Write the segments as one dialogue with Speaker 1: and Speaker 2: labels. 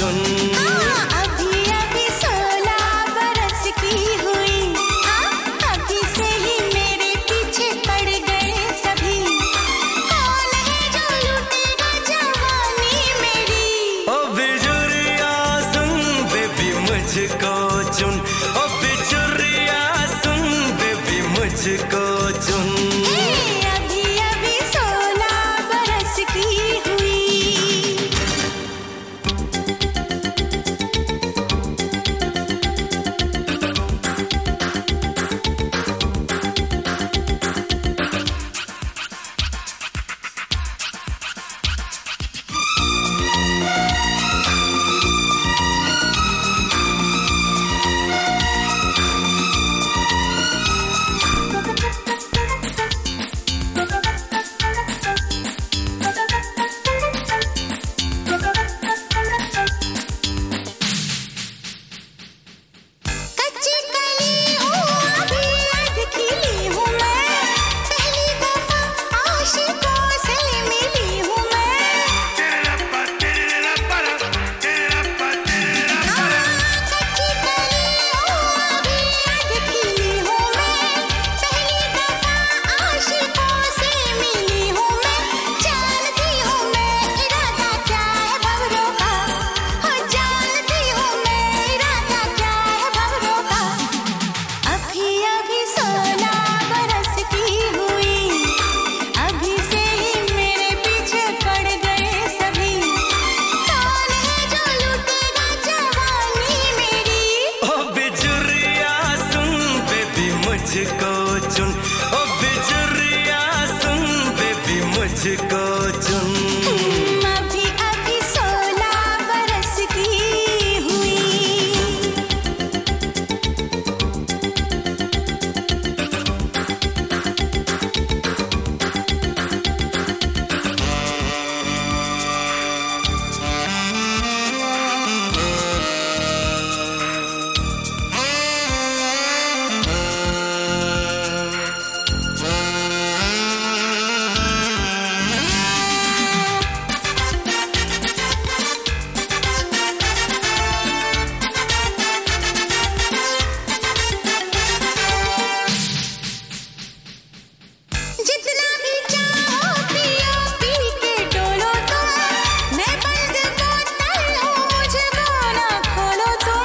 Speaker 1: चुन।
Speaker 2: अभी अभी 16 बरस की हुई, अभी से ही मेरे पीछे पड़ गए सभी। कौन है जो लूटेगा जवानी मेरी?
Speaker 1: ओ बिजुरिया सुन बेबी मुझको चुन, ओ बिजुरिया सुन बेबी मुझको चुन।
Speaker 2: अभी अभी 16 बरस की हुई। कच्ची कली हूँ अभी अध खिली हूँ मैं, पहली दफा आशिकों से मिली हूँ मैं। कच्ची कली हूँ अभी अध खिली हूँ मैं, पहली दफा आशिकों से मिली हूँ मैं। जानती हूँ मैं इरादा क्या है भंवरों का, हो जानती हूँ मैं इरादा क्या है भंवरों का। अभी अभी 16 बरस की हुई, अभी से ही मेरे पीछे पड़ गए सभी। कौन है जो लूटेगा जवानी मेरी?
Speaker 1: ओ बिजुरिया सुन बेबी मुझको चुन, ओ बिजुरिया सुन बेबी मुझको चुन।
Speaker 2: अभी अभी 16 बरस की हुई। जितना भी चाहो पियो पी के डोलो तुम, मैं बंद बोतल हूँ मुझको ना खोलो तुम।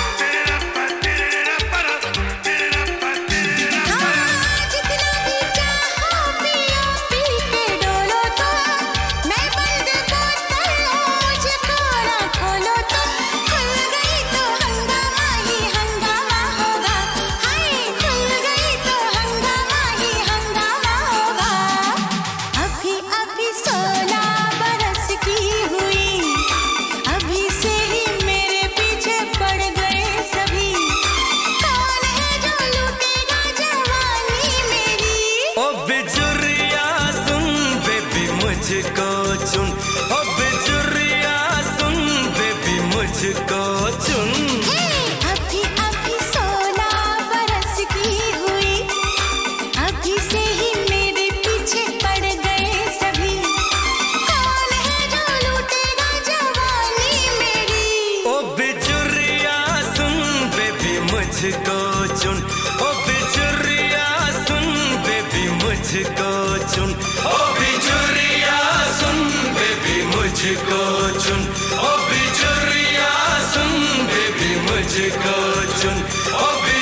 Speaker 2: जितना भी चाहो पियो पी के डोलो तुम, मैं बंद बोतल हूँ मुझको ना खोलो तुम। खुल गई तो हंगामा ही हंगामा होगा, हाय खुल गई तो हंगामा ही हंगामा होगा। अभी अभी 16 बरस की हुई, अभी से ही मेरे पीछे पड़ गए सभी। कौन है जो लूटेगा जवानी मेरी?
Speaker 1: ओ बिजुरिया सुन बेबी मुझको चुन, ओ बिजुरिया सुन बेबी मुझको चुन।
Speaker 2: अभी अभी 16 बरस की हुई, अभी से ही मेरे पीछे पड़ गए सभी। कौन है जो लूटेगा जवानी मेरी?
Speaker 1: ओ बिजुरिया सुन बेबी मुझको चुन, ओ बिजुरिया सुन बेबी मुझको चुन, ओ बिजुरिया सुन बेबी मुझको चुन, ओ बिजुरिया सुन बेबी मुझको चुन, ओ